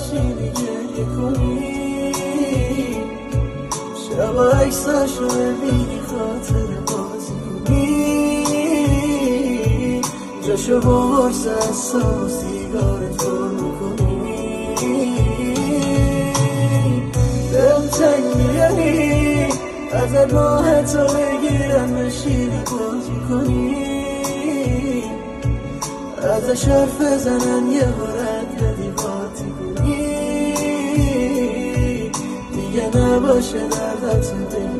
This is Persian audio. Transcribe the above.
بشینی گریه کنی، شب عکساشو ببینی خاطر بازی کنی، جاشو بغرس اصلا و سیگارت پر میکنی. دلم تنگ میاری ازت ماه تو بگیرم بشینی بازی کنی، ازش حرف بزنن یه رد بدی باتی کنی، دیگه نباشه دردت بگی